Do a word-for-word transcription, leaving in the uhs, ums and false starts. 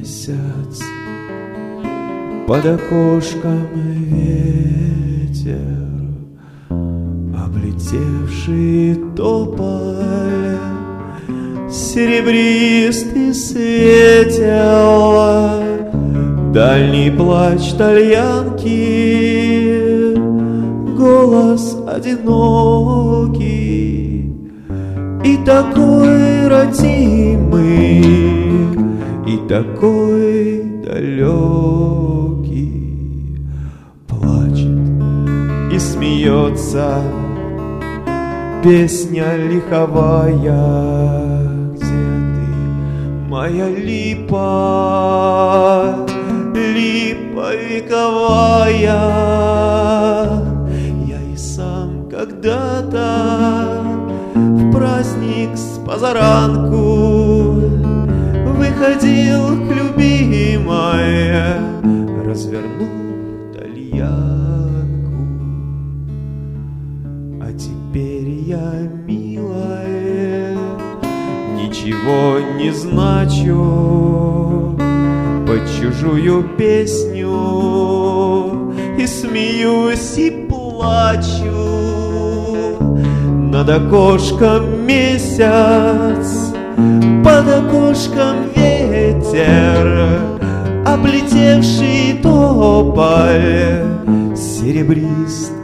месяц, под окошком ветер, облетевший тополь серебристый светил, дальний плач тальянки, голос одинокий и такой родимый, и такой далекий. Плачет и смеется песня лиховая. Где ты, моя липа, липа вековая? Я и сам когда-то в праздник с позаранку выходил к любимой, развернув тальянку. А теперь я, милая, ничего не значу под чужую песню, и смеюсь, и плачу. Над окошком месяц, под окошком ветер, облетевший тополь серебристый